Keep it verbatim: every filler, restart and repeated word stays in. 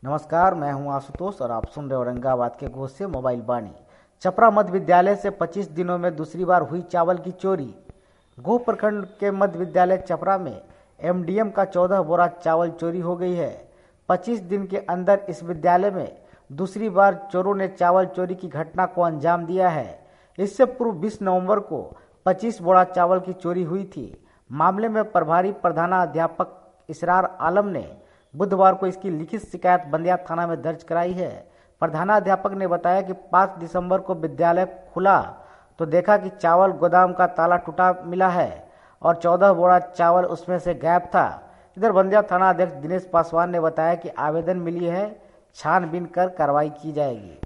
नमस्कार, मैं हूं आशुतोष और आप सुन रहे औरंगाबाद के गोश से मोबाइल बानी। चपरा मध्य विद्यालय से पच्चीस दिनों में दूसरी बार हुई चावल की चोरी। गोह प्रखंड के मध्य विद्यालय चपरा में एमडीएम का चौदह बोरा चावल चोरी हो गई है। पच्चीस दिन के अंदर इस विद्यालय में दूसरी बार चोरों ने चावल चोरी की घटना को अंजाम दिया है। इससे पूर्व बीस नवंबर को पच्चीस बोरा चावल की चोरी हुई थी। मामले में प्रभारी प्रधानाध्यापक इसरार आलम ने बुधवार को इसकी लिखित शिकायत बंदिया थाना में दर्ज कराई है। प्रधानाध्यापक ने बताया कि पाँच दिसंबर को विद्यालय खुला तो देखा कि चावल गोदाम का ताला टूटा मिला है और चौदह बोरा चावल उसमें से गायब था। इधर बंदिया थाना अध्यक्ष दिनेश पासवान ने बताया कि आवेदन मिली है, छानबीन कर कार्रवाई की जाएगी।